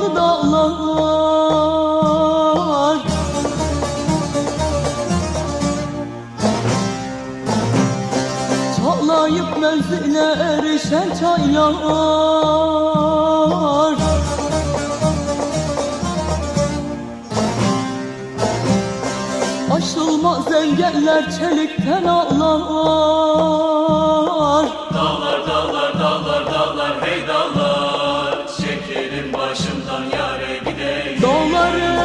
dağlı dağlar, çağlayıp menzile erişen çaylar, aşılmaz engeller çelikten ağlar. Dağlar dağlar dağlar dağlar hey dağlar, çekelim başımdan yâre gideyim. Dağları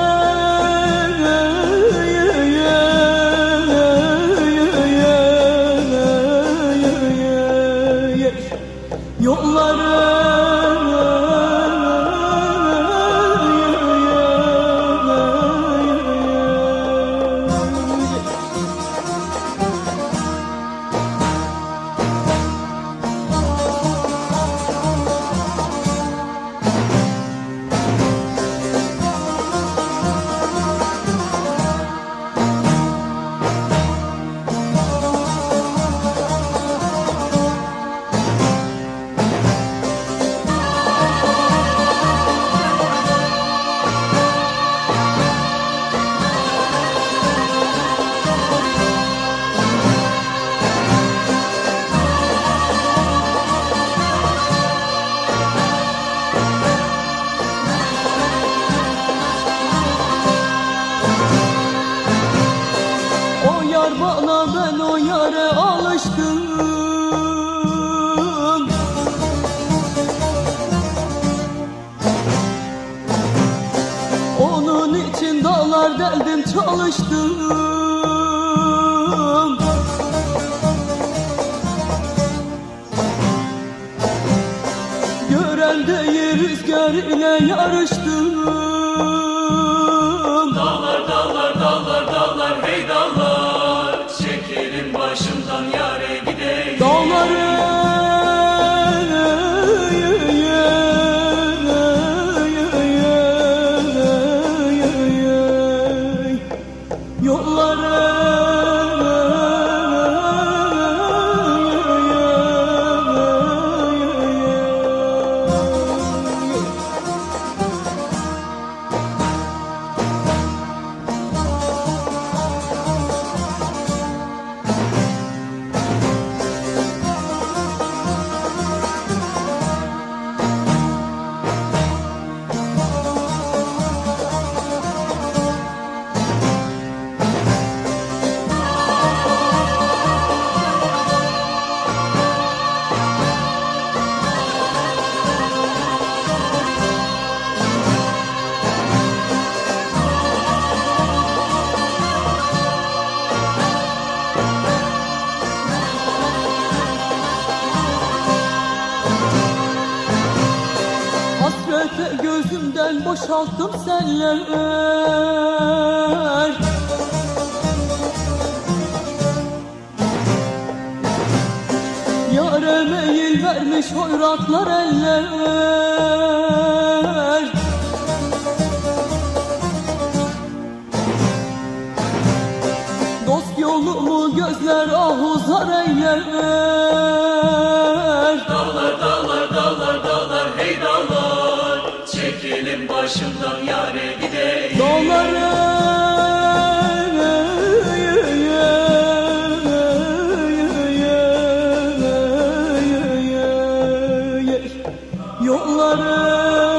yolları bana, ben o yâre alıştım. Onun için dağlar deldim çalıştım. Gören değil rüzgar ile yarıştım. Dağlar dağlar dağlar dağlar hey dağlar, çekelim başımdan yâre gideyim. Dağları yolları gözümden boşalttım seller. Yâre meyil vermiş hoyratlar eller. Dost yolumu gözler ahuzar eyler. Dağlar dağlar dağlar dağlar hey dağlar, çekelim başımdan yâre gideyim. Dağları yolları